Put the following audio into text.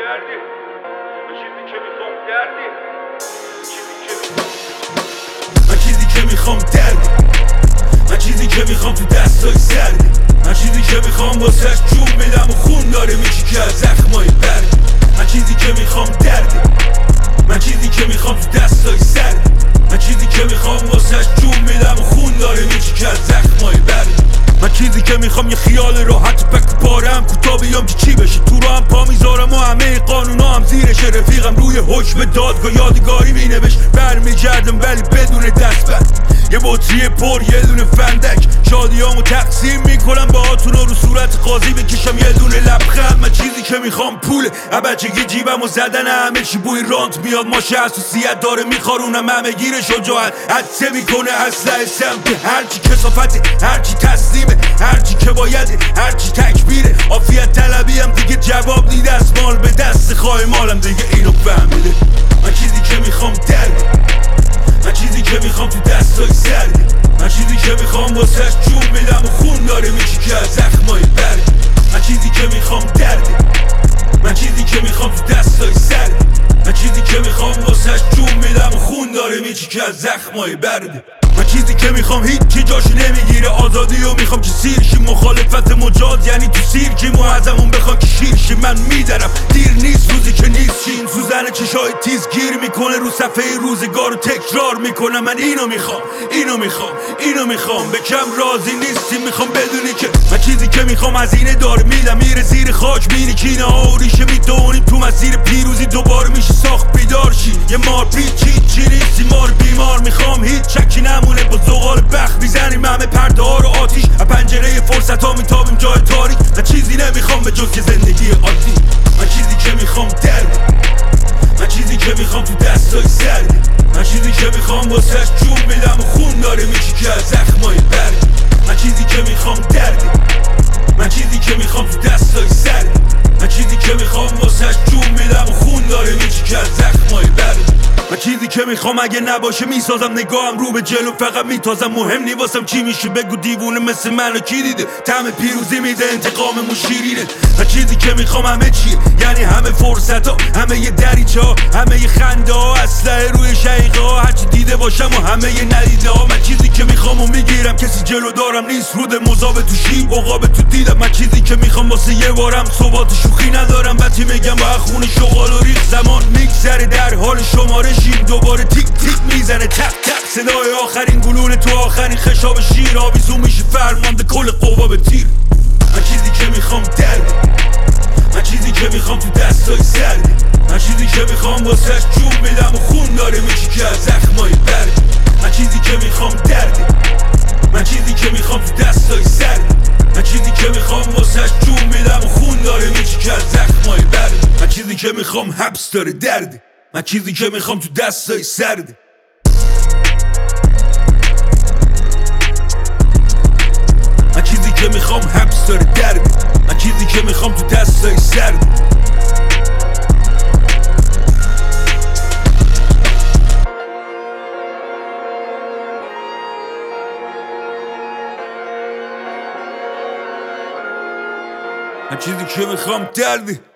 دردی من چیزی که میخوام دردی من چیزی که میخوام دردی من چیزی که میخوام تو دستای سردی من چیزی که میخوام واسهش جون میدم و خون داره میچی که از زخمای بردی من چیزی که میخوام دردی من چیزی که میخوام تو دستای سردی من چیزی که میخوام واسهش جون میدم و خون داره میچی که از زخمای بردی من چیزی که میخوام یه خیال راحت پک پارم کوتا بیام که چی بشه تو رو هم پا میذارم و همه قانونا هم زیرش رفیقم روی حکم دادگاه یادگاری مینوش برمیگردم ولی بدون دستبند یه بطری پر یه دونه فندک شادیامو تقسیم میکنم باهاتون رو صورت قاضی بکشم یه دونه لبخند من چیزی که میخوام پوله بچگی جیبم و زدن همه چی بوی رانت میاد ماشه حساسیت داره میخارونم همه گیر شجاعت عدسه میکنه اسلحه سمت هرچی کثافته هرچی تسلیمه هرچی که بایده هرچی تکبیره عافیت طلبی هم دیگه جواب نیده از مال به دست خواهی مالم دیگه اینو فهمیده من چیزی که میخوام دردی من چیزی که میخوام تو دستای سردی من چیزی که میخوام واسهش جون میدم و خون داره میچی که از زخمای بردی من چیزی که میخوام دردی من چیزی که میخوام تو دستای سردی من چیزی که میخوام واسهش جون میدم و خون داره میچی که از زخمای بردی من چیزی که میخوام هیچی جاشو نمیگیره آزادی و میخوام که سیرشی مخالفت مجاز یعنی تو سیرکیم و ازمون بخوان که شیرشی من میدرم دیر نیست روزی که نیست چین سوزن چشای تیز گیر میکنه رو صفحه روزگار رو تکرار میکنم من اینو میخوام به کم راضی نیستیم میخوام بدونی که من چیزی که میخوام هزینه داره میدم میره زیر خاک میری کینه ها و ریشه میدونیم تو مسیر پیروزی دوباره میشه ساخت بیدار شی یه مار پیچی چی نیستی مار بیمار میخوام هیچ چکی نمونه با زغال بخت میزنیم همه پرده ها رو آتیش از پنجره فرصت ها میتابیم جای تاریک من چیزی نمیخوام به جز که زندگی عادی من چیزی که میخوام دردی من چیزی که میخوام تو دستای سردی من چیزی که میخوام واسهش جون میدم و خون داره میچی که از زخمای بردی من چیزی که میخوام دردی من چیزی که میخوام تو دستای سردی من چیزی که میخوام واسهش جون میدم و خون داره میچی که از زخمای بردی من چیزی که میخوام اگه نباشه میسازم نگاهم رو به جلو فقط میتازم مهم نی واسم چی میشه بگو دیوونه مثل منو کی دیده طعم پیروزی میده انتقاممون شیرینه من چیزی که میخوام همه چیه یعنی همه فرصت ها همه یه دریچه ها همه یه خنده ها اسلحه روی شقیقه ها هرچی دیده باشم و همه یه ندیده ها من چیزی که میخوام و میگیرم کسی جلو دارم نیست رود مذاب تو شیب عقاب تو دیدم من چیزی که میخوام واسه یه بارم ثبات شوخی ندارم وقتی میگم با خون شغال و ریخ زمان میگذره در حال شماره شیم دوباره تیک تیک میزنه تق تق صدای آخرین گلوله تو آخرین خشاب شیر آویزون میشه فرمانده کل قوا به تیر من چیزی که میخوام دردی من چیزی که میخوام تو دستای سردی من چیزی که میخوام واسهش جون میدم و خون داره میچی که از زخمای بردی من چیزی که میخوام دردی من چیزی که میخوام تو دستای سردی من چیزی که میخوام واسهش جون میدم و خون داره میچی که از زخمای بردی من چیزی که میخوام حبس داره دردی من چیزی که میخوام تو دستای سردی من چیزی که میخوام حبس داره دردی من چیزی که میخوام تو دستای سردی من چیزی که میخوام دردی